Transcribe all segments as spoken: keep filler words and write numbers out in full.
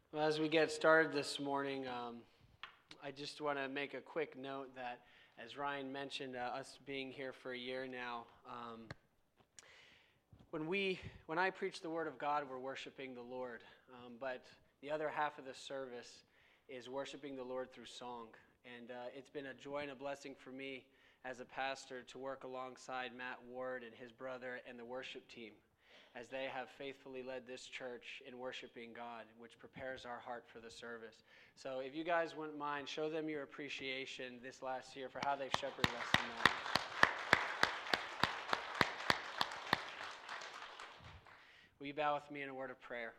Well, as we get started this morning, um, I just want to make a quick note that, as Ryan mentioned, uh, us being here for a year now, um, when we, when I preach the Word of God, we're worshiping the Lord. Um, but the other half of the service is worshiping the Lord through song, and uh, it's been a joy and a blessing for me as a pastor to work alongside Matt Ward and his brother and the worship team, as they have faithfully led this church in worshiping God, which prepares our heart for the service. So if you guys wouldn't mind, show them your appreciation this last year for how they've shepherded us tonight. Will you bow with me in a word of prayer?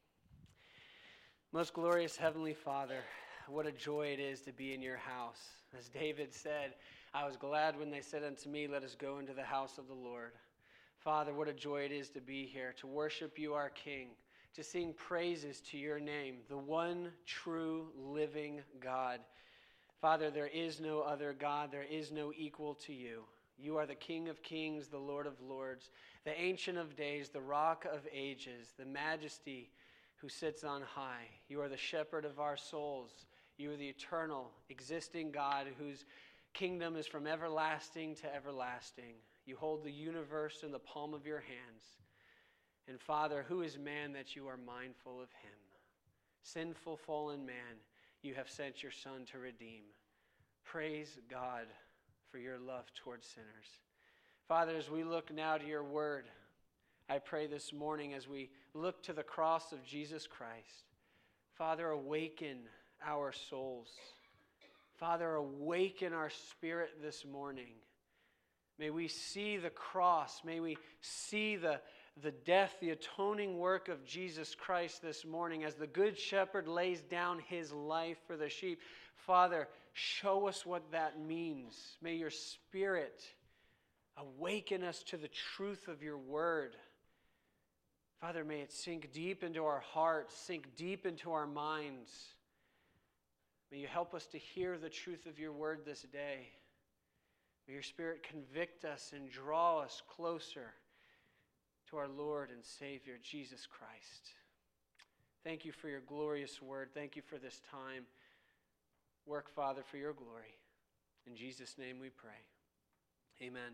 Most glorious Heavenly Father, what a joy it is to be in your house. As David said, I was glad when they said unto me, let us go into the house of the Lord. Father, what a joy it is to be here, to worship you, our King, to sing praises to your name, the one true living God. Father, there is no other God, there is no equal to you. You are the King of kings, the Lord of lords, the Ancient of days, the Rock of ages, the Majesty who sits on high. You are the shepherd of our souls. You are the eternal, existing God whose kingdom is from everlasting to everlasting. You hold the universe in the palm of your hands. And Father, who is man that you are mindful of him? Sinful, fallen man, you have sent your Son to redeem. Praise God for your love towards sinners. Father, as we look now to your word, I pray this morning as we look to the cross of Jesus Christ, Father, awaken our souls. Father, awaken our spirit this morning. May we see the cross. May we see the, the death, the atoning work of Jesus Christ this morning as the Good Shepherd lays down his life for the sheep. Father, show us what that means. May your Spirit awaken us to the truth of your word. Father, may it sink deep into our hearts, sink deep into our minds. May you help us to hear the truth of your word this day. May your Spirit convict us and draw us closer to our Lord and Savior, Jesus Christ. Thank you for your glorious word. Thank you for this time. Work, Father, for your glory. In Jesus' name we pray. Amen.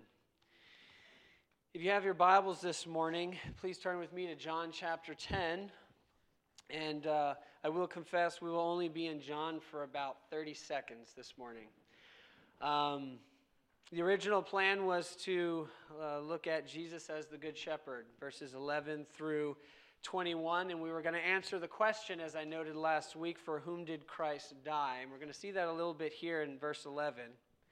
If you have your Bibles this morning, please turn with me to John chapter ten. And uh, I will confess we will only be in John for about thirty seconds this morning. Um, the original plan was to uh, look at Jesus as the Good Shepherd, verses eleven through twenty-one, and we were going to answer the question, as I noted last week, for whom did Christ die? And we're going to see that a little bit here in verse eleven.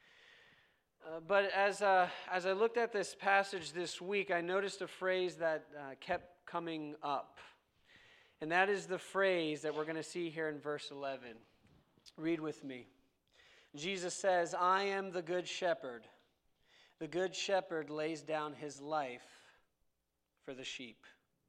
Uh, but as uh, as I looked at this passage this week, I noticed a phrase that uh, kept coming up. And that is the phrase that we're going to see here in verse eleven. Read with me. Jesus says, I am the good shepherd. The good shepherd lays down his life for the sheep.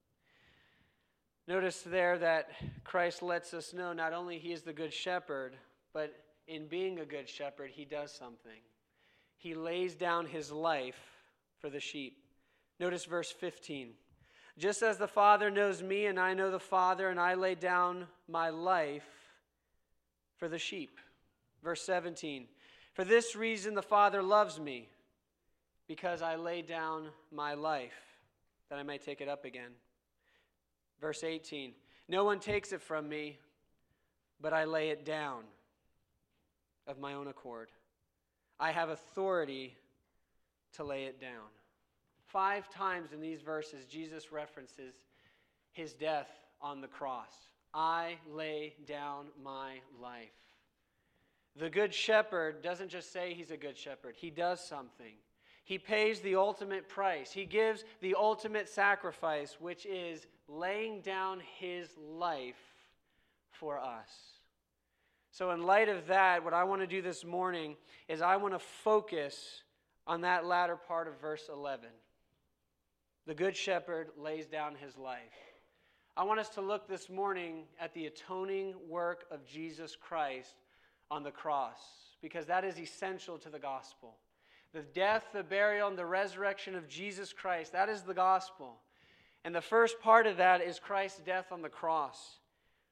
Notice there that Christ lets us know not only he is the good shepherd, but in being a good shepherd, he does something. He lays down his life for the sheep. Notice verse fifteen. Just as the Father knows me and I know the Father, and I lay down my life for the sheep. Verse seventeen. For this reason the Father loves me, because I lay down my life, that I may take it up again. Verse eighteen. No one takes it from me, but I lay it down of my own accord. I have authority to lay it down. Five times in these verses, Jesus references his death on the cross. I lay down my life. The good shepherd doesn't just say he's a good shepherd. He does something. He pays the ultimate price. He gives the ultimate sacrifice, which is laying down his life for us. So in light of that, what I want to do this morning is I want to focus on that latter part of verse eleven. The good shepherd lays down his life. I want us to look this morning at the atoning work of Jesus Christ on the cross, because that is essential to the gospel. The death, the burial, and the resurrection of Jesus Christ, that is the gospel. And the first part of that is Christ's death on the cross.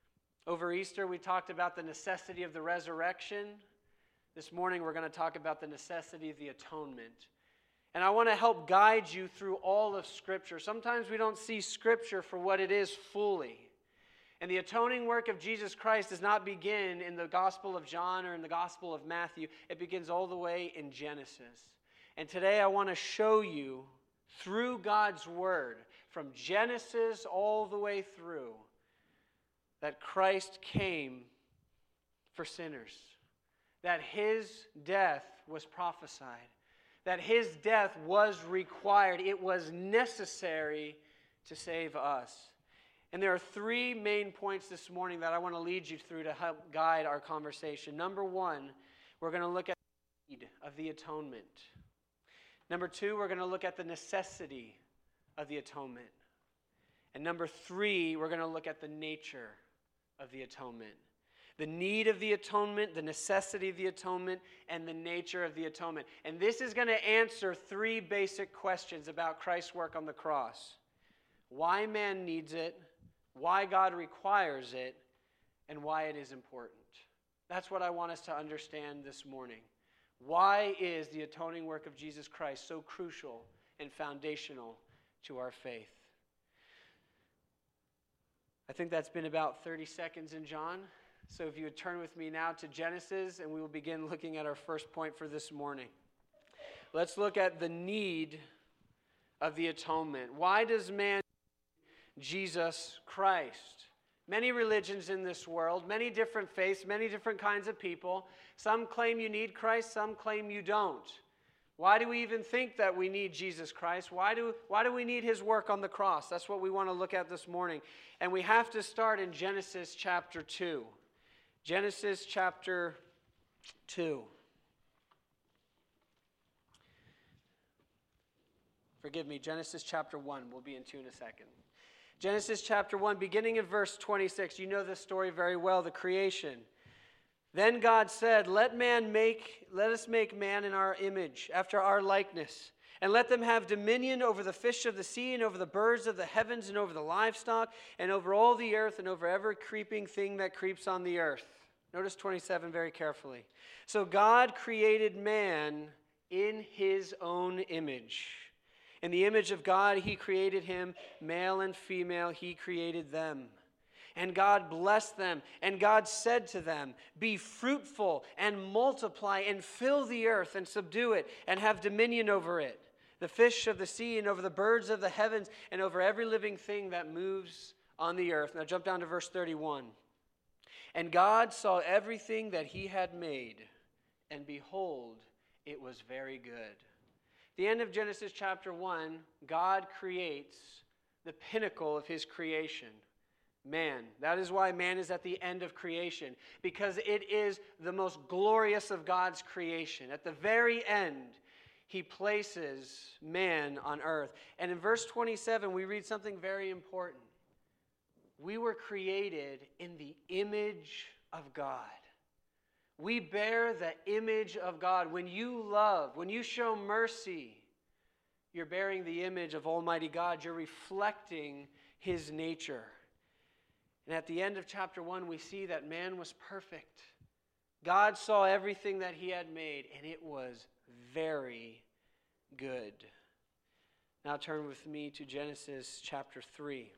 Over Easter, we talked about the necessity of the resurrection. This morning, we're going to talk about the necessity of the atonement. And I want to help guide you through all of Scripture. Sometimes we don't see Scripture for what it is fully. And the atoning work of Jesus Christ does not begin in the Gospel of John or in the Gospel of Matthew. It begins all the way in Genesis. And today I want to show you through God's Word, from Genesis all the way through, that Christ came for sinners, that His death was prophesied, that His death was required. It was necessary to save us. And there are three main points this morning that I want to lead you through to help guide our conversation. Number one, we're going to look at the need of the atonement. Number two, we're going to look at the necessity of the atonement. And number three, we're going to look at the nature of the atonement. The need of the atonement, the necessity of the atonement, and the nature of the atonement. And this is going to answer three basic questions about Christ's work on the cross. Why man needs it, why God requires it, and why it is important. That's what I want us to understand this morning. Why is the atoning work of Jesus Christ so crucial and foundational to our faith? I think that's been about thirty seconds in John. So if you would turn with me now to Genesis, and we will begin looking at our first point for this morning. Let's look at the need of the atonement. Why does man need Jesus Christ? Many religions in this world, many different faiths, many different kinds of people. Some claim you need Christ, some claim you don't. Why do we even think that we need Jesus Christ? Why do, why do we need His work on the cross? That's what we want to look at this morning. And we have to start in Genesis chapter two. Genesis chapter two. Forgive me, Genesis chapter one. We'll be in two in a second. Genesis chapter one, beginning in verse twenty-six. You know this story very well, the creation. Then God said, let man make, let us make man in our image, after our likeness, and let them have dominion over the fish of the sea, and over the birds of the heavens, and over the livestock, and over all the earth, and over every creeping thing that creeps on the earth. Notice twenty-seven very carefully. So God created man in His own image. In the image of God, He created him, male and female, He created them. And God blessed them, and God said to them, be fruitful and multiply and fill the earth and subdue it and have dominion over it, the fish of the sea and over the birds of the heavens and over every living thing that moves on the earth. Now jump down to verse thirty-one. And God saw everything that He had made, and behold, it was very good. The end of Genesis chapter one, God creates the pinnacle of His creation. Man. That is why man is at the end of creation, because it is the most glorious of God's creation. At the very end, He places man on earth. And in verse twenty-seven, we read something very important. We were created in the image of God. We bear the image of God. When you love, when you show mercy, you're bearing the image of Almighty God. You're reflecting His nature. And at the end of chapter one, we see that man was perfect. God saw everything that He had made, and it was very good. Now turn with me to Genesis chapter three.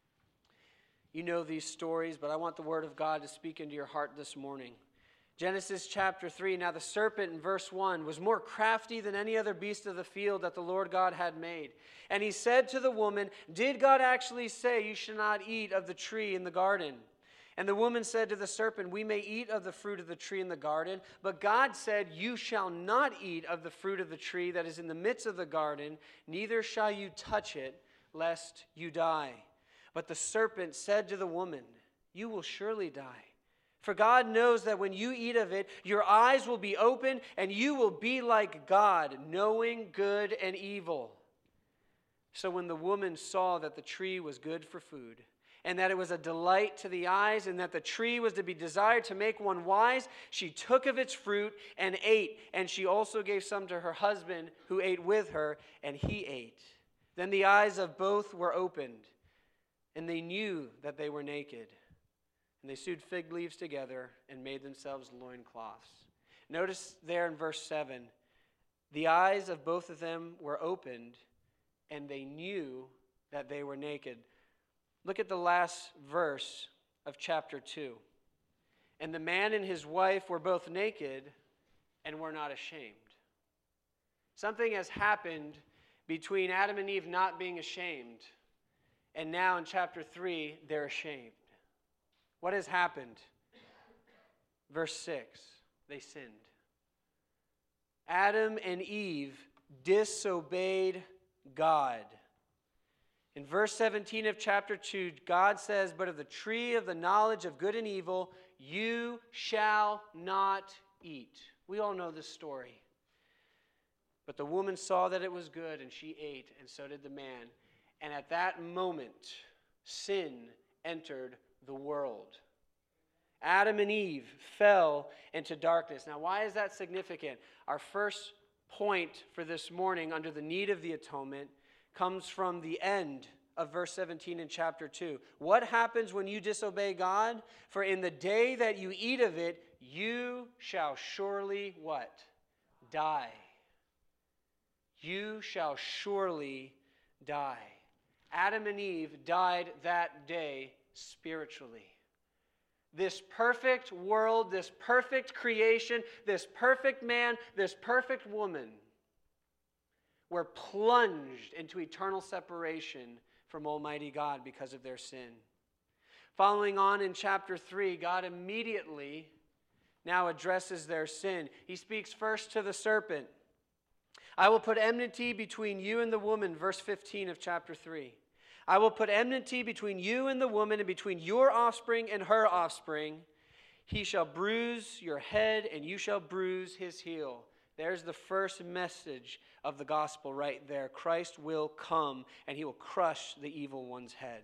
You know these stories, but I want the Word of God to speak into your heart this morning. Genesis chapter three, now the serpent in verse one was more crafty than any other beast of the field that the Lord God had made. And he said to the woman, did God actually say you should not eat of the tree in the garden? And the woman said to the serpent, we may eat of the fruit of the tree in the garden, but God said, you shall not eat of the fruit of the tree that is in the midst of the garden, neither shall you touch it, lest you die. But the serpent said to the woman, you will surely die. For God knows that when you eat of it, your eyes will be opened, and you will be like God, knowing good and evil. So when the woman saw that the tree was good for food, and that it was a delight to the eyes, and that the tree was to be desired to make one wise, she took of its fruit and ate, and she also gave some to her husband, who ate with her, and he ate. Then the eyes of both were opened, and they knew that they were naked. And they sewed fig leaves together and made themselves loincloths. Notice there in verse seven, the eyes of both of them were opened, and they knew that they were naked. Look at the last verse of chapter two. And the man and his wife were both naked and were not ashamed. Something has happened between Adam and Eve not being ashamed, and now in chapter three, they're ashamed. What has happened? Verse six, they sinned. Adam and Eve disobeyed God. In verse seventeen of chapter two, God says, "But of the tree of the knowledge of good and evil, you shall not eat." We all know this story. But the woman saw that it was good, and she ate, and so did the man. And at that moment, sin entered the world. Adam and Eve fell into darkness. Now, why is that significant? Our first point for this morning under the need of the atonement comes from the end of verse seventeen in chapter two. What happens when you disobey God? For in the day that you eat of it, you shall surely what? Die. You shall surely die. Adam and Eve died that day spiritually. This perfect world, this perfect creation, this perfect man, this perfect woman were plunged into eternal separation from Almighty God because of their sin. Following on in chapter three, God immediately now addresses their sin. He speaks first to the serpent. I will put enmity between you and the woman, verse fifteen of chapter three. I will put enmity between you and the woman, and between your offspring and her offspring. He shall bruise your head, and you shall bruise his heel. There's the first message of the gospel right there. Christ will come, and he will crush the evil one's head.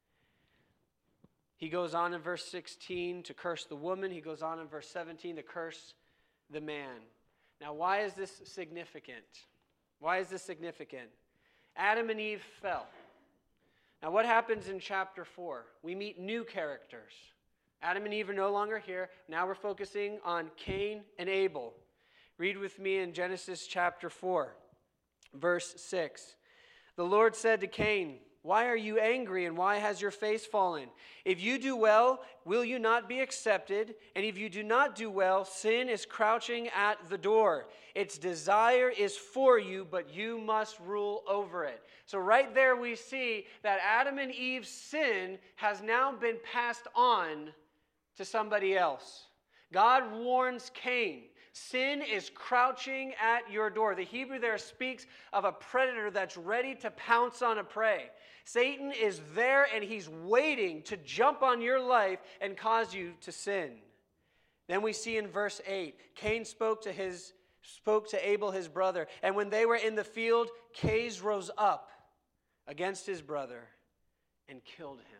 He goes on in verse sixteen to curse the woman. He goes on in verse seventeen to curse the man. Now, why is this significant? Why is this significant? Adam and Eve fell. Now, what happens in chapter four? We meet new characters. Adam and Eve are no longer here. Now we're focusing on Cain and Abel. Read with me in Genesis chapter four, verse six. The Lord said to Cain, "Why are you angry, and why has your face fallen? If you do well, will you not be accepted? And if you do not do well, sin is crouching at the door. Its desire is for you, but you must rule over it." So right there we see that Adam and Eve's sin has now been passed on to somebody else. God warns Cain, sin is crouching at your door. The Hebrew there speaks of a predator that's ready to pounce on a prey. Satan is there, and he's waiting to jump on your life and cause you to sin. Then we see in verse eight, Cain spoke to his spoke to Abel his brother, and when they were in the field, Cain rose up against his brother and killed him.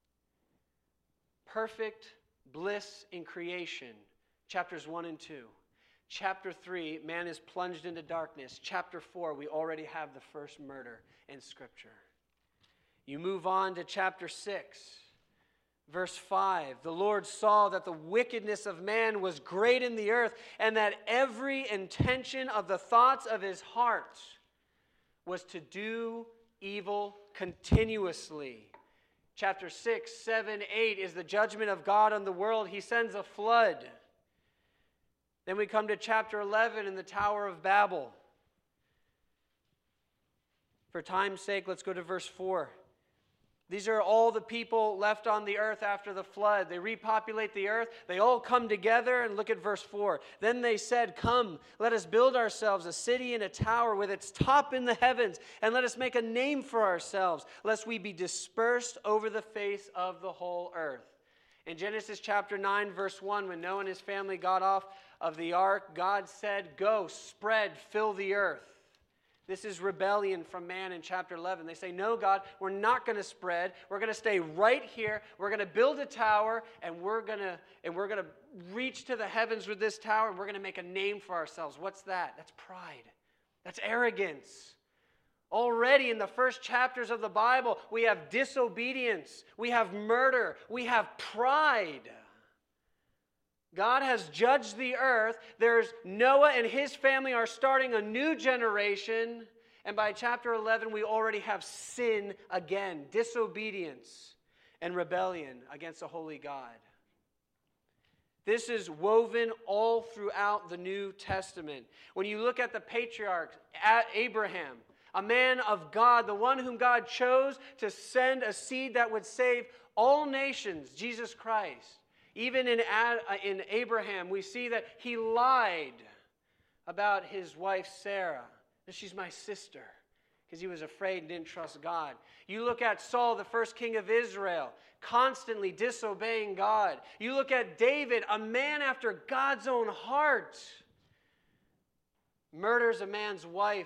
Perfect bliss in creation, chapters one and two. Chapter three, man is plunged into darkness. Chapter four, we already have the first murder in Scripture. You move on to chapter six, verse five. The Lord saw that the wickedness of man was great in the earth, and that every intention of the thoughts of his heart was to do evil continuously. Chapter six, seven, eight is the judgment of God on the world. He sends a flood. Then we come to chapter eleven in the Tower of Babel. For time's sake, let's go to verse four. These are all the people left on the earth after the flood. They repopulate the earth. They all come together, and look at verse four. Then they said, "Come, let us build ourselves a city and a tower with its top in the heavens, and let us make a name for ourselves, lest we be dispersed over the face of the whole earth." In Genesis chapter nine, verse one, when Noah and his family got off of the ark, God said, "Go, spread, fill the earth." This is rebellion from man in chapter eleven. They say, "No, God, we're not going to spread. We're going to stay right here. We're going to build a tower, and we're going to and we're going to reach to the heavens with this tower, and we're going to make a name for ourselves." What's that? That's pride. That's arrogance. Already in the first chapters of the Bible, we have disobedience, we have murder, we have pride. God has judged the earth. There's Noah and his family are starting a new generation. And by chapter eleven, we already have sin again, disobedience and rebellion against a holy God. This is woven all throughout the New Testament. When you look at the patriarchs, at Abraham, a man of God, the one whom God chose to send a seed that would save all nations, Jesus Christ. Even in, in Abraham, we see that he lied about his wife Sarah. That she's my sister, because he was afraid and didn't trust God. You look at Saul, the first king of Israel, constantly disobeying God. You look at David, a man after God's own heart, murders a man's wife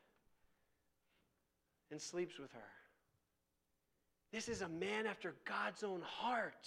and sleeps with her. This is a man after God's own heart.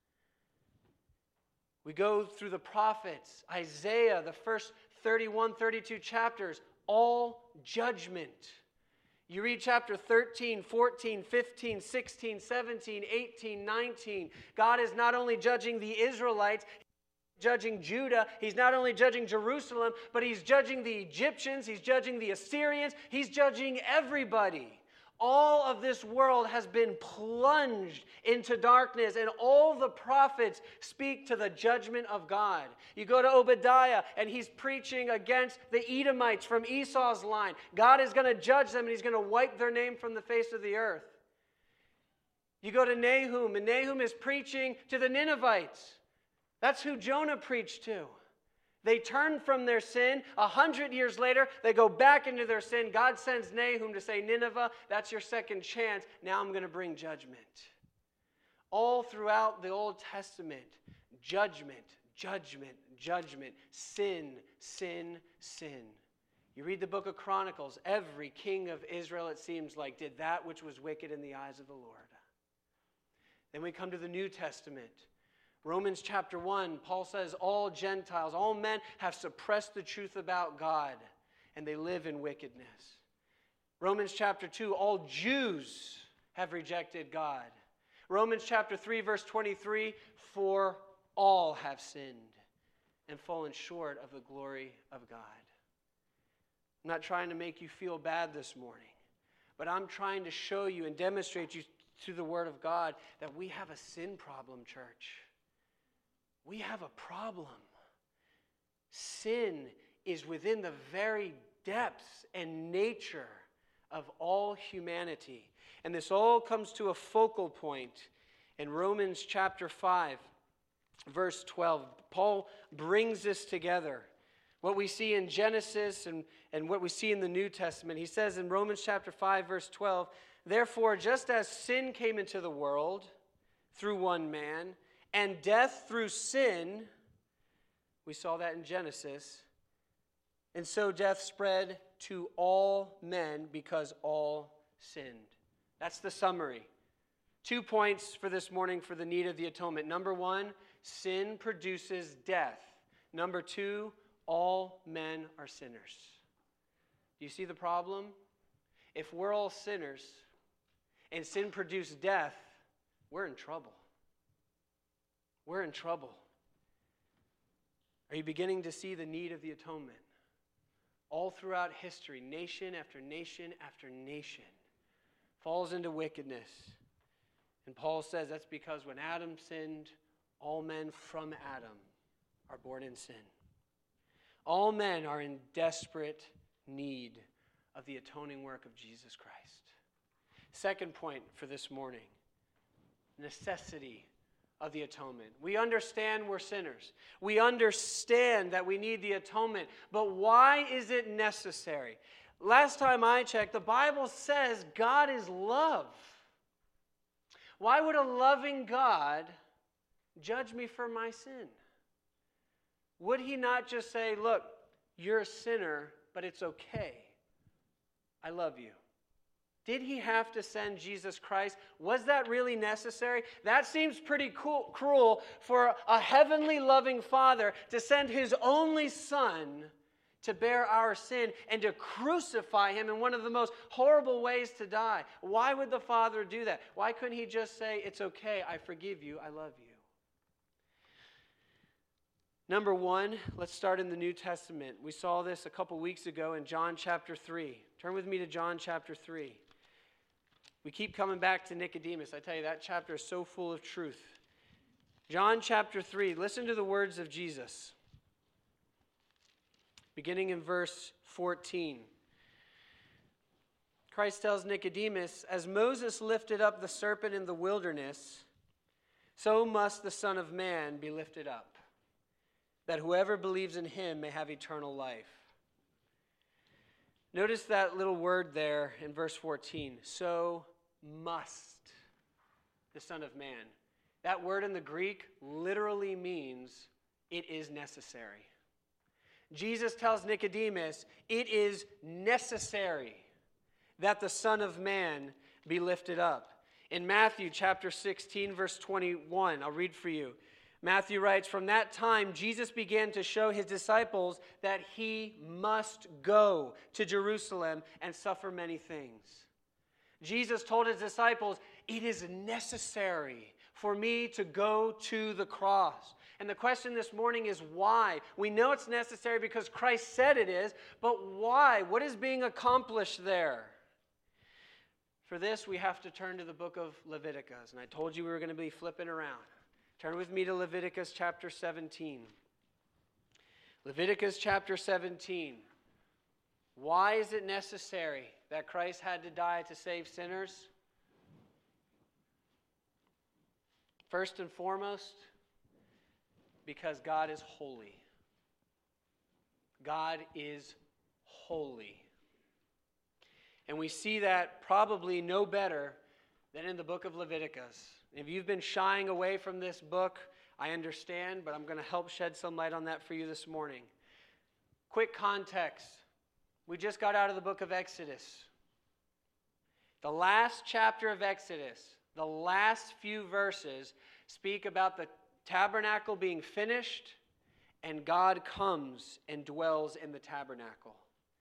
We go through the prophets, Isaiah, the first thirty-one, thirty-two chapters, all judgment. You read chapter thirteen, fourteen, fifteen, sixteen, seventeen, eighteen, nineteen. God is not only judging the Israelites, he's judging Judah. He's not only judging Jerusalem, but he's judging the Egyptians. He's judging the Assyrians. He's judging everybody. All of this world has been plunged into darkness, and all the prophets speak to the judgment of God. You go to Obadiah, and he's preaching against the Edomites from Esau's line. God is going to judge them, and he's going to wipe their name from the face of the earth. You go to Nahum, and Nahum is preaching to the Ninevites. That's who Jonah preached to. They turn from their sin. A hundred years later, they go back into their sin. God sends Nahum to say, Nineveh, that's your second chance. Now I'm going to bring judgment. All throughout the Old Testament, judgment, judgment, judgment, sin, sin, sin. You read the book of Chronicles, every king of Israel, it seems like, did that which was wicked in the eyes of the Lord. Then we come to the New Testament. Romans chapter one, Paul says all Gentiles, all men have suppressed the truth about God, and they live in wickedness. Romans chapter two, all Jews have rejected God. Romans chapter three, verse twenty-three, for all have sinned and fallen short of the glory of God. I'm not trying to make you feel bad this morning, but I'm trying to show you and demonstrate you through the Word of God that we have a sin problem, church. We have a problem. Sin is within the very depths and nature of all humanity. And this all comes to a focal point in Romans chapter five, verse twelve. Paul brings this together. What we see in Genesis and, and what we see in the New Testament. He says in Romans chapter five, verse twelve, therefore, just as sin came into the world through one man, and death through sin, we saw that in Genesis, and so death spread to all men because all sinned. That's the summary. Two points for this morning for the need of the atonement. Number one, sin produces death. Number two, all men are sinners. Do you see the problem? If we're all sinners and sin produced death, we're in trouble. We're in trouble. Are you beginning to see the need of the atonement? All throughout history, nation after nation after nation falls into wickedness. And Paul says that's because when Adam sinned, all men from Adam are born in sin. All men are in desperate need of the atoning work of Jesus Christ. Second point for this morning, necessity of the atonement. We understand we're sinners. We understand that we need the atonement. But why is it necessary? Last time I checked, the Bible says God is love. Why would a loving God judge me for my sin? Would he not just say, look, you're a sinner, but it's okay. I love you. Did he have to send Jesus Christ? Was that really necessary? That seems pretty cool, cruel for a heavenly loving Father to send his only Son to bear our sin and to crucify him in one of the most horrible ways to die. Why would the Father do that? Why couldn't he just say, it's okay, I forgive you, I love you? Number one, let's start in the New Testament. We saw this a couple weeks ago in John chapter three. Turn with me to John chapter three. We keep coming back to Nicodemus. I tell you, that chapter is so full of truth. John chapter three, listen to the words of Jesus. Beginning in verse fourteen. Christ tells Nicodemus, as Moses lifted up the serpent in the wilderness, so must the Son of Man be lifted up, that whoever believes in him may have eternal life. Notice that little word there in verse fourteen. So must the Son of Man. That word in the Greek literally means it is necessary. Jesus tells Nicodemus, it is necessary that the Son of Man be lifted up. In Matthew chapter sixteen, verse twenty-one, I'll read for you. Matthew writes, from that time, Jesus began to show his disciples that he must go to Jerusalem and suffer many things. Jesus told his disciples, it is necessary for me to go to the cross. And the question this morning is why? We know it's necessary because Christ said it is, but why? What is being accomplished there? For this, we have to turn to the book of Leviticus. And I told you we were going to be flipping around. Turn with me to Leviticus chapter seventeen. Leviticus chapter seventeen. Why is it necessary that Christ had to die to save sinners? First and foremost, because God is holy. God is holy. And we see that probably no better than in the book of Leviticus. If you've been shying away from this book, I understand, but I'm going to help shed some light on that for you this morning. Quick context. We just got out of the book of Exodus. The last chapter of Exodus, the last few verses, speak about the tabernacle being finished, and God comes and dwells in the tabernacle.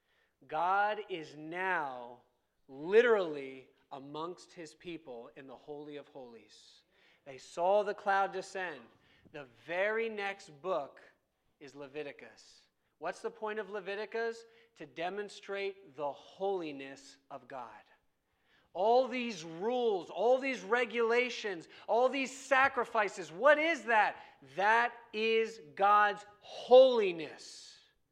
God is now literally amongst his people in the Holy of Holies. They saw the cloud descend. The very next book is Leviticus. What's the point of Leviticus? To demonstrate the holiness of God. All these rules, all these regulations, all these sacrifices, what is that? That is God's holiness.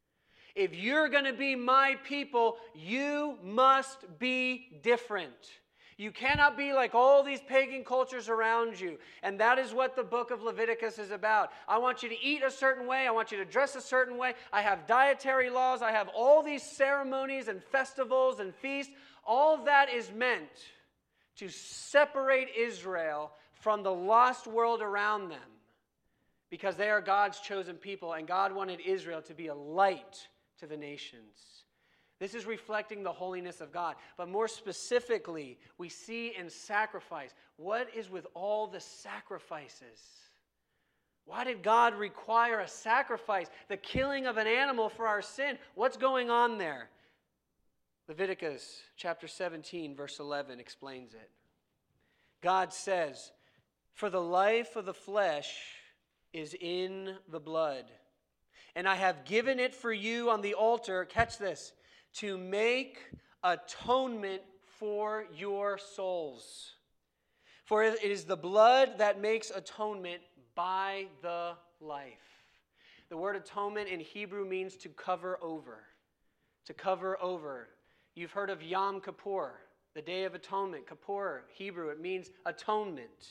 If you're going to be my people, you must be different. You cannot be like all these pagan cultures around you. And that is what the book of Leviticus is about. I want you to eat a certain way. I want you to dress a certain way. I have dietary laws. I have all these ceremonies and festivals and feasts. All that is meant to separate Israel from the lost world around them, because they are God's chosen people, and God wanted Israel to be a light to the nations. This is reflecting the holiness of God. But more specifically, we see in sacrifice. What is with all the sacrifices? Why did God require a sacrifice? The killing of an animal for our sin. What's going on there? Leviticus chapter seventeen, verse eleven explains it. God says, for the life of the flesh is in the blood, and I have given it for you on the altar, catch this, to make atonement for your souls. For it is the blood that makes atonement by the life. The word atonement in Hebrew means to cover over. To cover over. You've heard of Yom Kippur, the Day of Atonement. Kippur, Hebrew, it means atonement.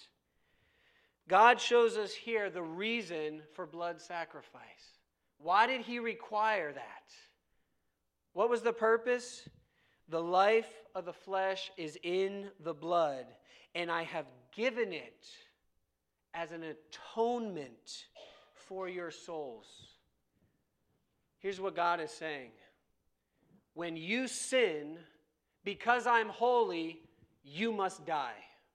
God shows us here the reason for blood sacrifice. Why did he require that? What was the purpose? The life of the flesh is in the blood, and I have given it as an atonement for your souls. Here's what God is saying. When you sin, because I'm holy, you must die.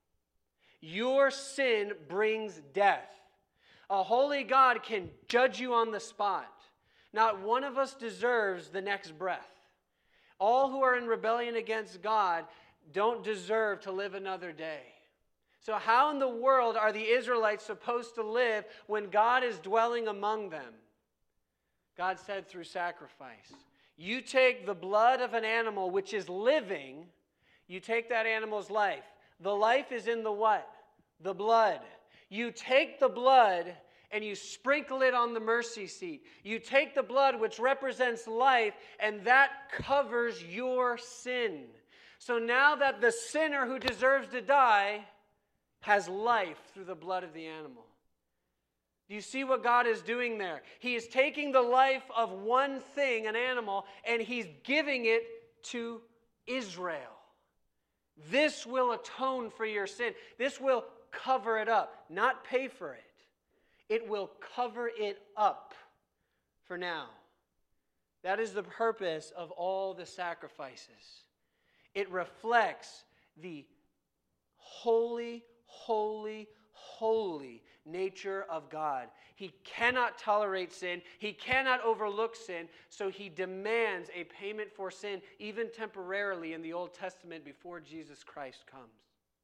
Your sin brings death. A holy God can judge you on the spot. Not one of us deserves the next breath. All who are in rebellion against God don't deserve to live another day. So how in the world are the Israelites supposed to live when God is dwelling among them? God said through sacrifice. You take the blood of an animal which is living, you take that animal's life. The life is in the what? The blood. You take the blood and you sprinkle it on the mercy seat. You take the blood which represents life, and that covers your sin. So now that the sinner who deserves to die has life through the blood of the animal. Do you see what God is doing there? He is taking the life of one thing, an animal, and he's giving it to Israel. This will atone for your sin. This will cover it up, not pay for it. It will cover it up for now. That is the purpose of all the sacrifices. It reflects the holy, holy, holy nature of God. He cannot tolerate sin. He cannot overlook sin. So he demands a payment for sin, even temporarily in the Old Testament before Jesus Christ comes.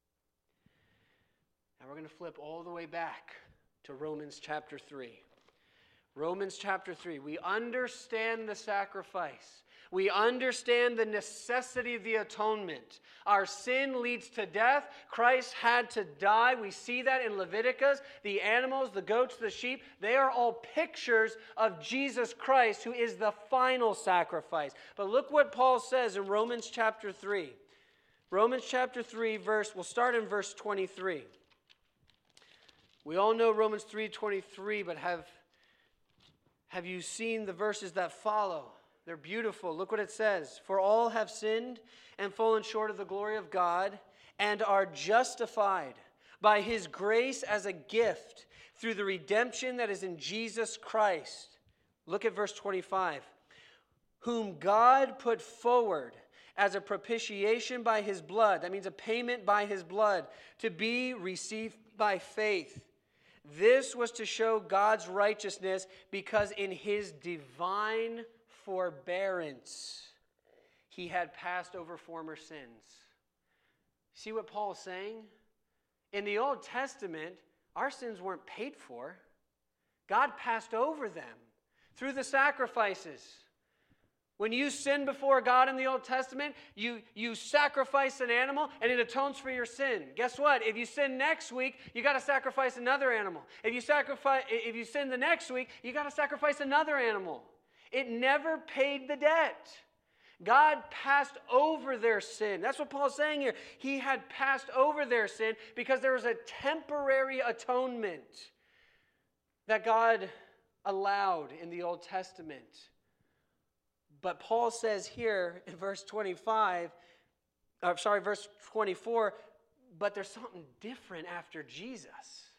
Now we're going to flip all the way back to Romans chapter three. Romans chapter three. We understand the sacrifice. We understand the necessity of the atonement. Our sin leads to death. Christ had to die. We see that in Leviticus. The animals, the goats, the sheep, they are all pictures of Jesus Christ, who is the final sacrifice. But look what Paul says in Romans chapter three. Romans chapter three, verse, we'll start in verse twenty-three. We all know Romans three twenty-three, but have, have you seen the verses that follow? They're beautiful. Look what it says. For all have sinned and fallen short of the glory of God, and are justified by his grace as a gift through the redemption that is in Jesus Christ. Look at verse twenty-five. Whom God put forward as a propitiation by his blood. That means a payment by his blood, to be received by faith. This was to show God's righteousness, because in his divine forbearance he had passed over former sins. See what Paul is saying? In the Old Testament, our sins weren't paid for. God passed over them through the sacrifices. When you sin before God in the Old Testament, you, you sacrifice an animal and it atones for your sin. Guess what? If you sin next week, you got to sacrifice another animal. If you sacrifice, if you sin the next week, you got to sacrifice another animal. It never paid the debt. God passed over their sin. That's what Paul's saying here. He had passed over their sin because there was a temporary atonement that God allowed in the Old Testament. But Paul says here in verse twenty-five, or sorry, verse twenty-four, but there's something different after Jesus.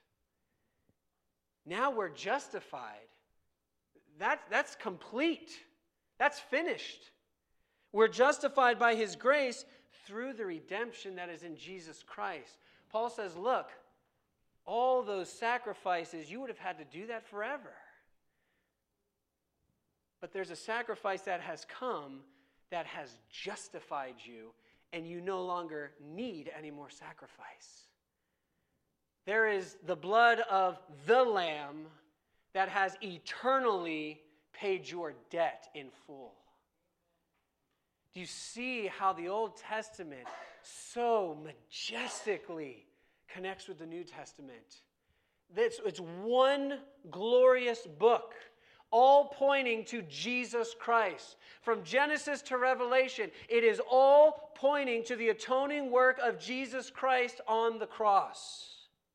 Now we're justified. That, that's complete. That's finished. We're justified by his grace through the redemption that is in Jesus Christ. Paul says, look, all those sacrifices, you would have had to do that forever. But there's a sacrifice that has come that has justified you, and you no longer need any more sacrifice. There is the blood of the Lamb that has eternally paid your debt in full. Do you see how the Old Testament so majestically connects with the New Testament? It's, it's one glorious book, all pointing to Jesus Christ. From Genesis to Revelation, it is all pointing to the atoning work of Jesus Christ on the cross.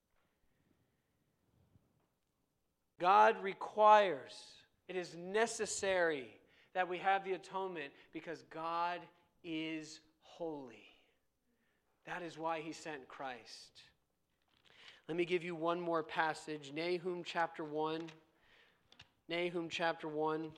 God requires, it is necessary that we have the atonement because God is holy. That is why he sent Christ. Let me give you one more passage, Nahum chapter one. Nahum chapter one.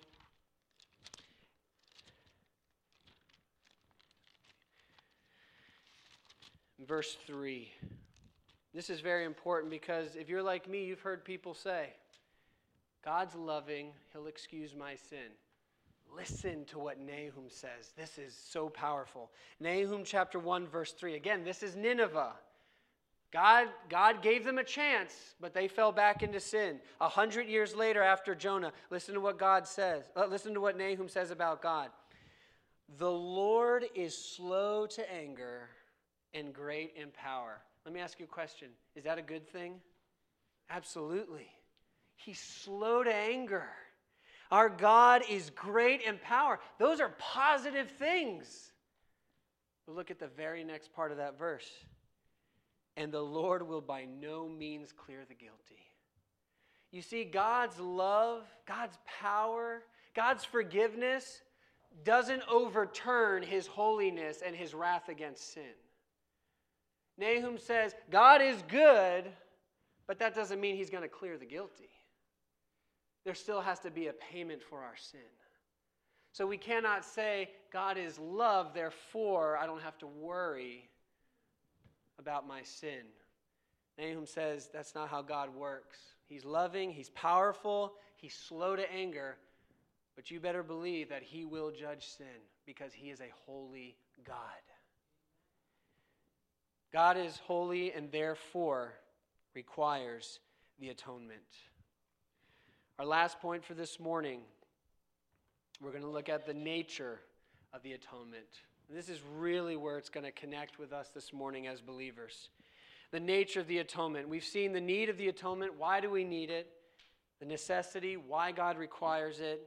Verse three. This is very important because if you're like me, you've heard people say, God's loving. He'll excuse my sin. Listen to what Nahum says. This is so powerful. Nahum chapter one, verse three. Again, this is Nineveh. God, God gave them a chance, but they fell back into sin. A hundred years later after Jonah, listen to what God says. Uh, listen to what Nahum says about God. The Lord is slow to anger and great in power. Let me ask you a question. Is that a good thing? Absolutely. He's slow to anger. Our God is great in power. Those are positive things. But look at the very next part of that verse. And the Lord will by no means clear the guilty. You see, God's love, God's power, God's forgiveness doesn't overturn his holiness and his wrath against sin. Nahum says, God is good, but that doesn't mean he's going to clear the guilty. There still has to be a payment for our sin. So we cannot say, God is love, therefore I don't have to worry about my sin. Nahum says that's not how God works. He's loving, he's powerful, he's slow to anger, but you better believe that he will judge sin because he is a holy God. God is holy and therefore requires the atonement. Our last point for this morning, we're going to look at the nature of the atonement. This is really where it's going to connect with us this morning as believers. The nature of the atonement. We've seen the need of the atonement. Why do we need it? The necessity, why God requires it.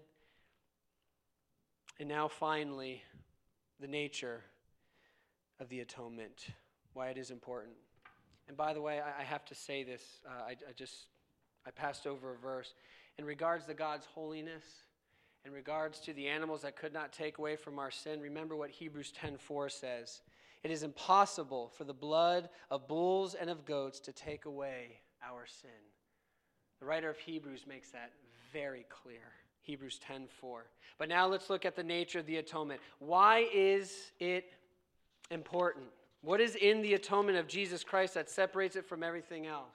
And now finally, the nature of the atonement. Why it is important. And by the way, I, I have to say this. Uh, I, I just, I passed over a verse. In regards to God's holiness, in regards to the animals that could not take away from our sin, remember what Hebrews ten four says. It is impossible for the blood of bulls and of goats to take away our sin. The writer of Hebrews makes that very clear. Hebrews ten four. But now let's look at the nature of the atonement. Why is it important? What is in the atonement of Jesus Christ that separates it from everything else?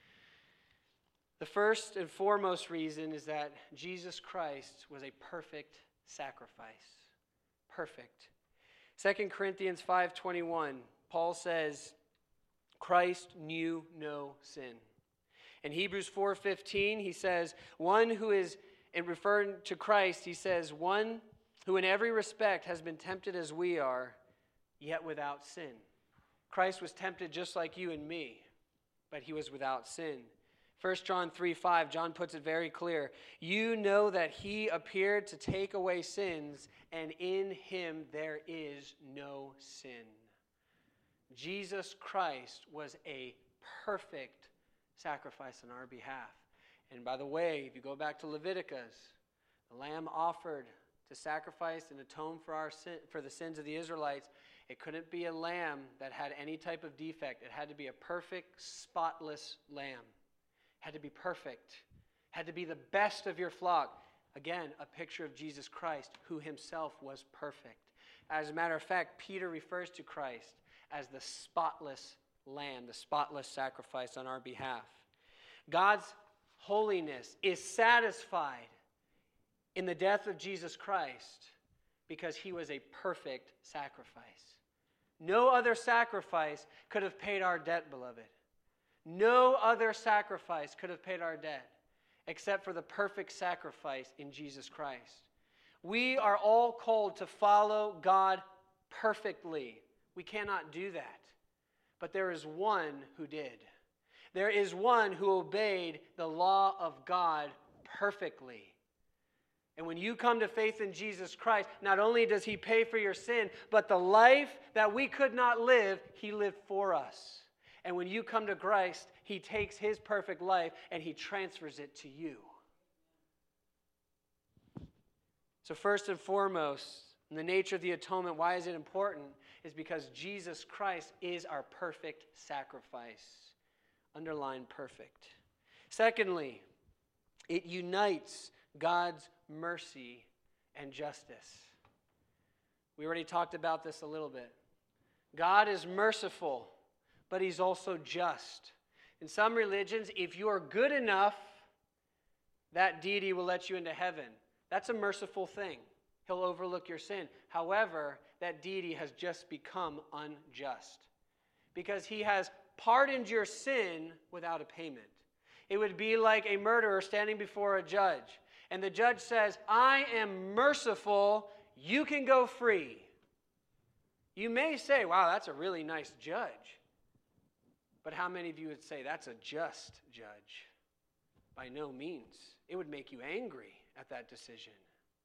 The first and foremost reason is that Jesus Christ was a perfect sacrifice. Perfect. Second Corinthians five twenty-one, Paul says, Christ knew no sin. In Hebrews four fifteen, he says, one who is, in referring to Christ, he says, one who in every respect has been tempted as we are, yet without sin. Christ was tempted just like you and me, but he was without sin. First John three five, John puts it very clear. You know that he appeared to take away sins, and in him there is no sin. Jesus Christ was a perfect sacrifice on our behalf. And by the way, if you go back to Leviticus, the lamb offered to sacrifice and atone for our sin, for the sins of the Israelites, it couldn't be a lamb that had any type of defect. It had to be a perfect, spotless lamb. Had to be perfect, had to be the best of your flock. Again, a picture of Jesus Christ, who himself was perfect. As a matter of fact, Peter refers to Christ as the spotless lamb, the spotless sacrifice on our behalf. God's holiness is satisfied in the death of Jesus Christ because he was a perfect sacrifice. No other sacrifice could have paid our debt, beloved. No other sacrifice could have paid our debt except for the perfect sacrifice in Jesus Christ. We are all called to follow God perfectly. We cannot do that. But there is one who did. There is one who obeyed the law of God perfectly. And when you come to faith in Jesus Christ, not only does he pay for your sin, but the life that we could not live, he lived for us. And when you come to Christ, he takes his perfect life and he transfers it to you. So first and foremost, in the nature of the atonement, why is it important? Is because Jesus Christ is our perfect sacrifice. Underline perfect. Secondly, it unites God's mercy and justice. We already talked about this a little bit. God is merciful, but he's also just. In some religions, if you are good enough, that deity will let you into heaven. That's a merciful thing. He'll overlook your sin. However, that deity has just become unjust because he has pardoned your sin without a payment. It would be like a murderer standing before a judge, and the judge says, I am merciful, you can go free. You may say, wow, that's a really nice judge. But how many of you would say that's a just judge? By no means. It would make you angry at that decision.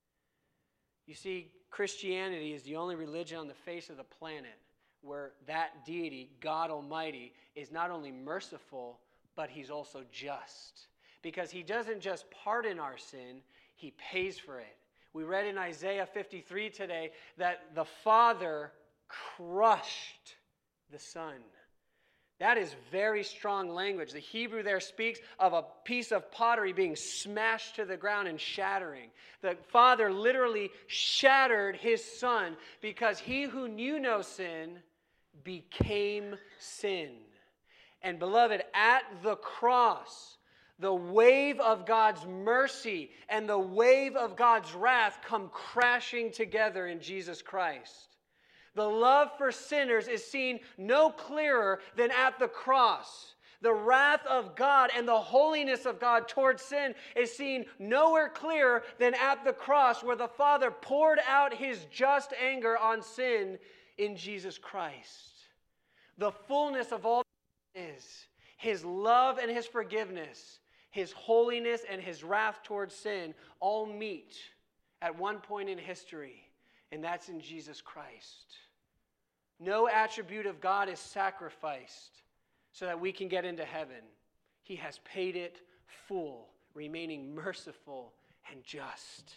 You see, Christianity is the only religion on the face of the planet where that deity, God Almighty, is not only merciful, but he's also just. Because he doesn't just pardon our sin, he pays for it. We read in Isaiah fifty-three today that the Father crushed the Son. That is very strong language. The Hebrew there speaks of a piece of pottery being smashed to the ground and shattering. The Father literally shattered his Son because he who knew no sin became sin. And beloved, at the cross, the wave of God's mercy and the wave of God's wrath come crashing together in Jesus Christ. The love for sinners is seen no clearer than at the cross. The wrath of God and the holiness of God towards sin is seen nowhere clearer than at the cross, where the Father poured out his just anger on sin in Jesus Christ. The fullness of all is his love and his forgiveness, his holiness and his wrath towards sin all meet at one point in history, and that's in Jesus Christ. No attribute of God is sacrificed so that we can get into heaven. He has paid it full, remaining merciful and just.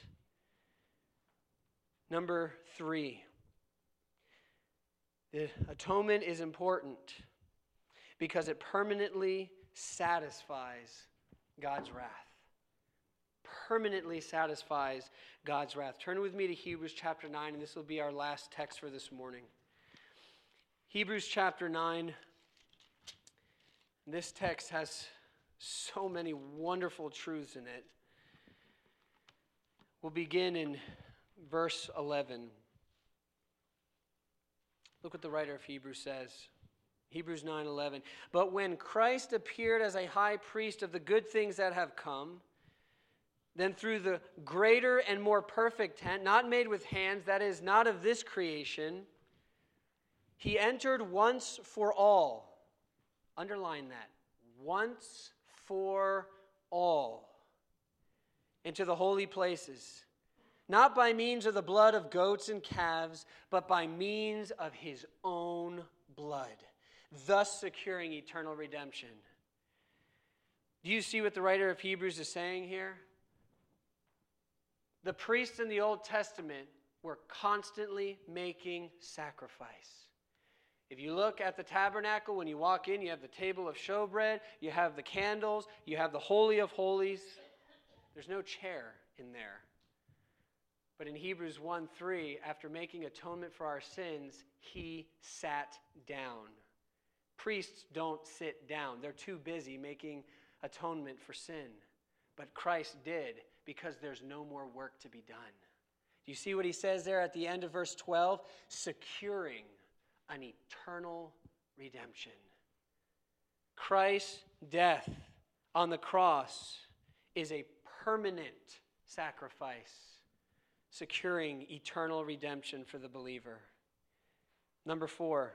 Number three, the atonement is important because it permanently satisfies God's wrath. Permanently satisfies God's wrath. Turn with me to Hebrews chapter nine, and this will be our last text for this morning. Hebrews chapter nine. This text has so many wonderful truths in it. We'll begin in verse eleven. Look what the writer of Hebrews says. Hebrews nine eleven. But when Christ appeared as a high priest of the good things that have come, then through the greater and more perfect tent, not made with hands, that is, not of this creation, he entered once for all. Underline that. Once for all. Into the holy places. Not by means of the blood of goats and calves, but by means of his own blood. Thus securing eternal redemption. Do you see what the writer of Hebrews is saying here? The priests in the Old Testament were constantly making sacrifice. If you look at the tabernacle, when you walk in, you have the table of showbread, you have the candles, you have the Holy of Holies. There's no chair in there. But in Hebrews one three, after making atonement for our sins, he sat down. Priests don't sit down. They're too busy making atonement for sin. But Christ did, because there's no more work to be done. Do you see what he says there at the end of verse twelve? Securing an eternal redemption. Christ's death on the cross is a permanent sacrifice, securing eternal redemption for the believer. Number four,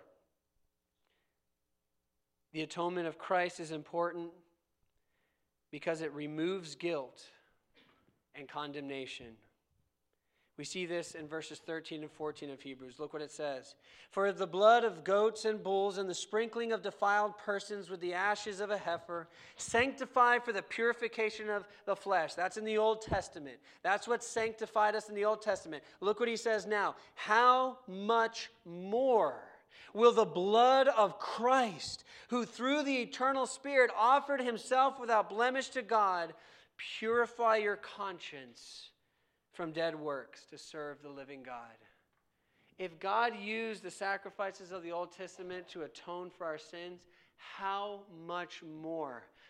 the atonement of Christ is important because it removes guilt and condemnation. We see this in verses thirteen and fourteen of Hebrews. Look what it says. For the blood of goats and bulls and the sprinkling of defiled persons with the ashes of a heifer sanctify for the purification of the flesh. That's in the Old Testament. That's what sanctified us in the Old Testament. Look what he says now. How much more will the blood of Christ, who through the eternal Spirit offered himself without blemish to God, purify your conscience from dead works to serve the living God? If God used the sacrifices of the Old Testament to atone for our sins, how much more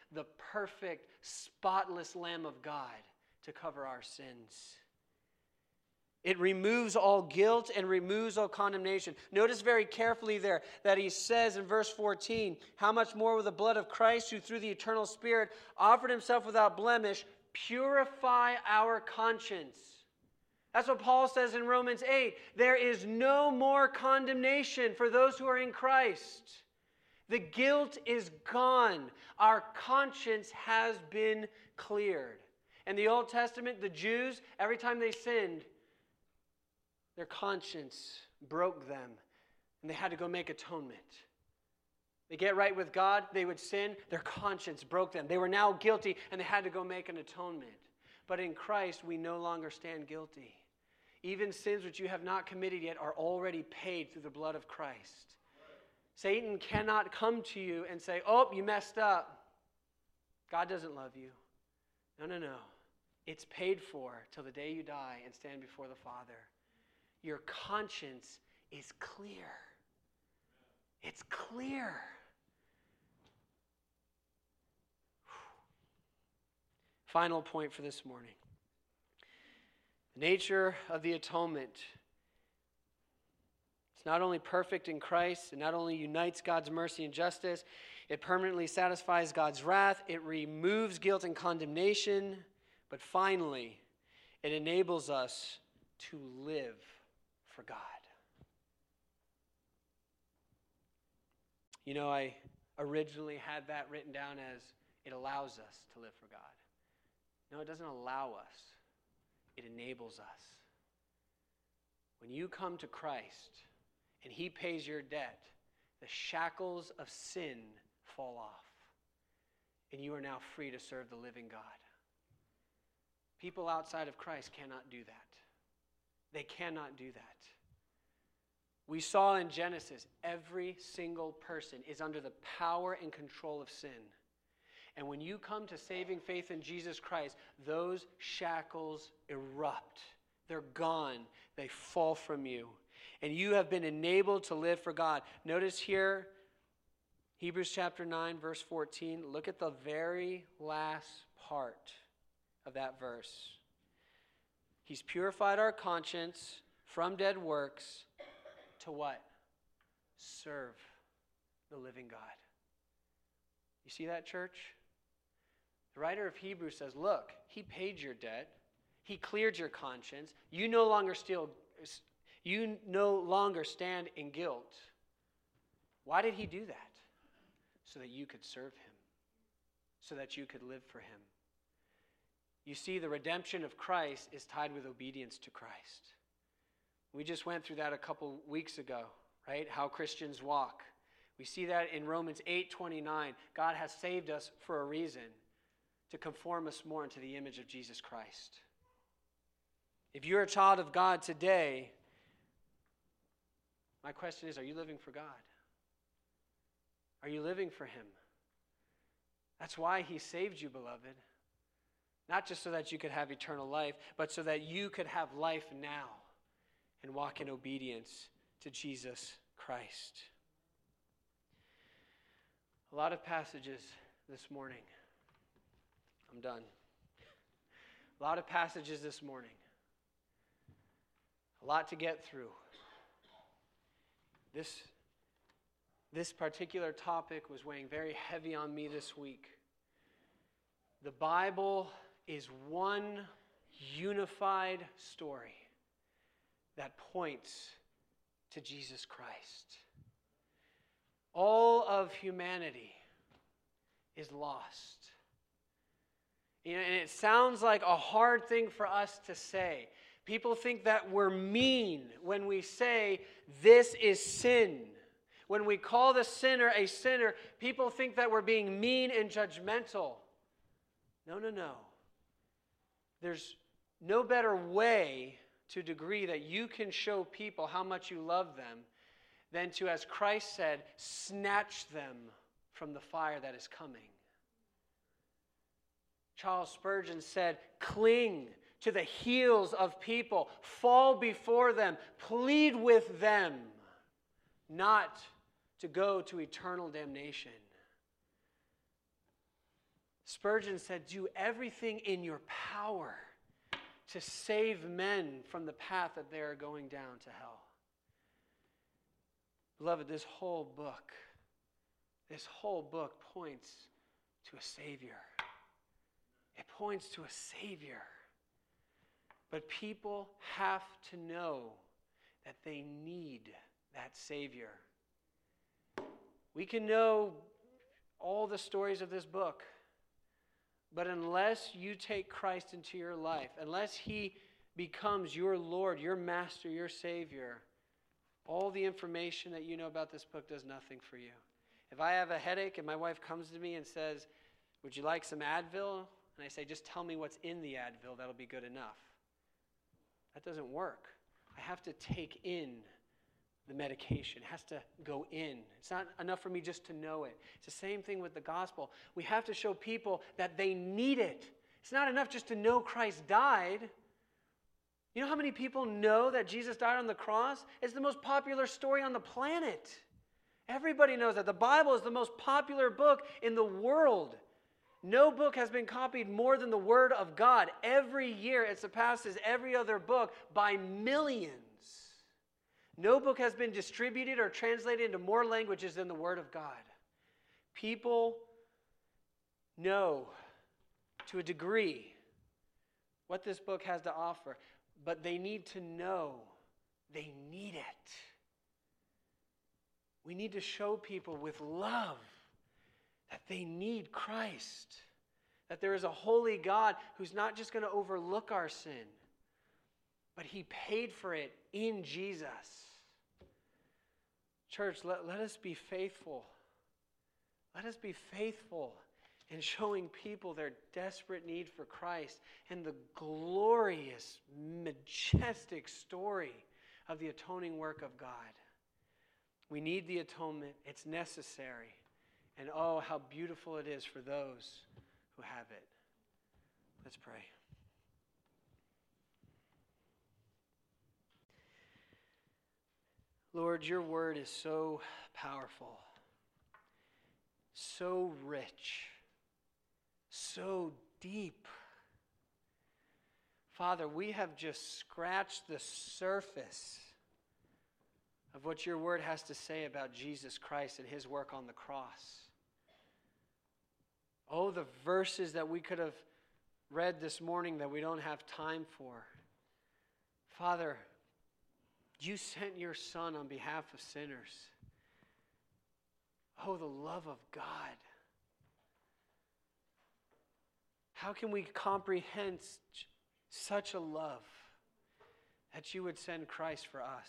the perfect, spotless Lamb of God to cover our sins. It removes all guilt and removes all condemnation. Notice very carefully there that he says in verse fourteen, how much more will the blood of Christ, who through the eternal Spirit offered himself without blemish, purify our conscience. That's what Paul says in Romans eight. There is no more condemnation for those who are in Christ. The guilt is gone. Our conscience has been cleared. In the Old Testament, the Jews, every time they sinned, their conscience broke them, and they had to go make atonement. They get right with God, they would sin, their conscience broke them. They were now guilty, and they had to go make an atonement. But in Christ, we no longer stand guilty. Even sins which you have not committed yet are already paid through the blood of Christ. Satan cannot come to you and say, oh, you messed up. God doesn't love you. No, no, no. It's paid for till the day you die and stand before the Father. Your conscience is clear. It's clear. Final point for this morning. The nature of the atonement. It's not only perfect in Christ, it not only unites God's mercy and justice, it permanently satisfies God's wrath, it removes guilt and condemnation, but finally, it enables us to live for God. You know, I originally had that written down as it allows us to live for God. No, it doesn't allow us. It enables us. When you come to Christ and he pays your debt, the shackles of sin fall off. And you are now free to serve the living God. People outside of Christ cannot do that. They cannot do that. We saw in Genesis, every single person is under the power and control of sin. And when you come to saving faith in Jesus Christ, those shackles erupt. They're gone. They fall from you. And you have been enabled to live for God. Notice here, Hebrews chapter nine, verse fourteen. Look at the very last part of that verse. He's purified our conscience from dead works to what? Serve the living God. You see that, church? The writer of Hebrews says, look, he paid your debt. He cleared your conscience. You no longer still, you no longer stand in guilt. Why did he do that? So that you could serve him. So that you could live for him. You see, the redemption of Christ is tied with obedience to Christ. We just went through that a couple weeks ago, right? How Christians walk. We see that in Romans eight twenty-nine. God has saved us for a reason, to conform us more into the image of Jesus Christ. If you're a child of God today, my question is, are you living for God? Are you living for him? That's why he saved you, beloved. Not just so that you could have eternal life, but so that you could have life now and walk in obedience to Jesus Christ. A lot of passages this morning. I'm done. A lot of passages this morning. A lot to get through. This, this particular topic was weighing very heavy on me this week. The Bible is one unified story that points to Jesus Christ. All of humanity is lost. You know, and it sounds like a hard thing for us to say. People think that we're mean when we say this is sin. When we call the sinner a sinner, people think that we're being mean and judgmental. No, no, no. There's no better way to a degree that you can show people how much you love them than to, as Christ said, snatch them from the fire that is coming. Charles Spurgeon said, cling to the heels of people, fall before them, plead with them, not to go to eternal damnation. Spurgeon said, do everything in your power to save men from the path that they are going down to hell. Beloved, this whole book, this whole book points to a Savior. It points to a Savior. But people have to know that they need that Savior. We can know all the stories of this book, but unless you take Christ into your life, unless He becomes your Lord, your Master, your Savior, all the information that you know about this book does nothing for you. If I have a headache and my wife comes to me and says, would you like some Advil? And I say, just tell me what's in the Advil, that'll be good enough. That doesn't work. I have to take in the medication. It has to go in. It's not enough for me just to know it. It's the same thing with the gospel. We have to show people that they need it. It's not enough just to know Christ died. You know how many people know that Jesus died on the cross? It's the most popular story on the planet. Everybody knows that. The Bible is the most popular book in the world. No book has been copied more than the Word of God. Every year it surpasses every other book by millions. No book has been distributed or translated into more languages than the Word of God. People know to a degree what this book has to offer, but they need to know they need it. We need to show people with love that they need Christ, that there is a holy God who's not just going to overlook our sin, but He paid for it in Jesus. Church, let, let us be faithful. Let us be faithful in showing people their desperate need for Christ and the glorious, majestic story of the atoning work of God. We need the atonement. It's necessary. And oh, how beautiful it is for those who have it. Let's pray. Lord, your word is so powerful, so rich, so deep. Father, we have just scratched the surface of what your word has to say about Jesus Christ and His work on the cross. Oh, the verses that we could have read this morning that we don't have time for. Father, you sent your Son on behalf of sinners. Oh, the love of God. How can we comprehend such a love that you would send Christ for us?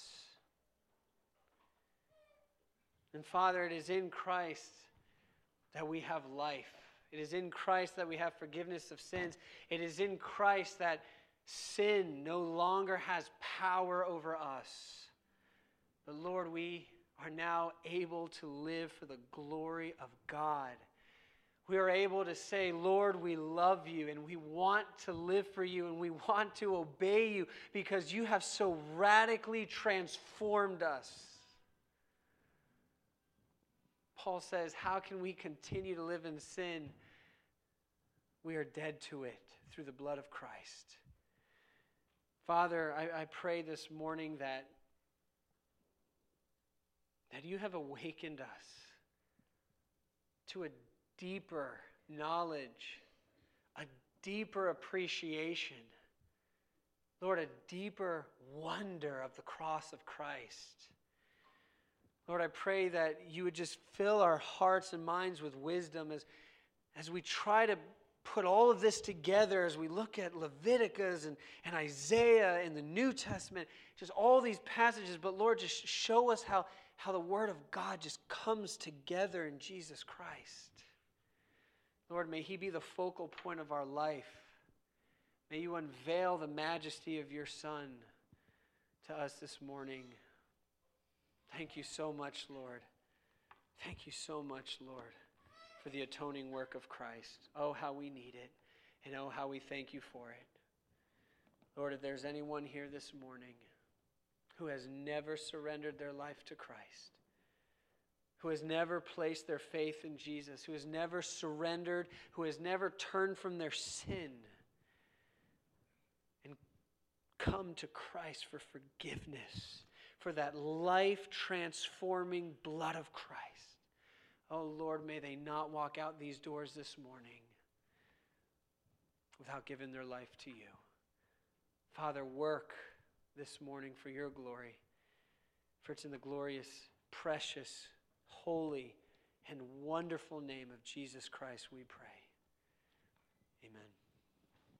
And Father, it is in Christ that we have life. It is in Christ that we have forgiveness of sins. It is in Christ that sin no longer has power over us. But Lord, we are now able to live for the glory of God. We are able to say, Lord, we love you and we want to live for you and we want to obey you because you have so radically transformed us. Paul says, how can we continue to live in sin? We are dead to it through the blood of Christ. Father, I, I pray this morning that, that you have awakened us to a deeper knowledge, a deeper appreciation, Lord, a deeper wonder of the cross of Christ. Lord, I pray that you would just fill our hearts and minds with wisdom as, as we try to put all of this together, as we look at Leviticus and, and Isaiah in the New Testament, just all these passages. But Lord, just show us how, how the Word of God just comes together in Jesus Christ. Lord, may He be the focal point of our life. May you unveil the majesty of your Son to us this morning. Thank you so much, Lord. Thank you so much, Lord, for the atoning work of Christ. Oh, how we need it, and oh, how we thank you for it. Lord, if there's anyone here this morning who has never surrendered their life to Christ, who has never placed their faith in Jesus, who has never surrendered, who has never turned from their sin and come to Christ for forgiveness, for that life-transforming blood of Christ. Oh Lord, may they not walk out these doors this morning without giving their life to you. Father, work this morning for your glory. For it's in the glorious, precious, holy, and wonderful name of Jesus Christ we pray. Amen.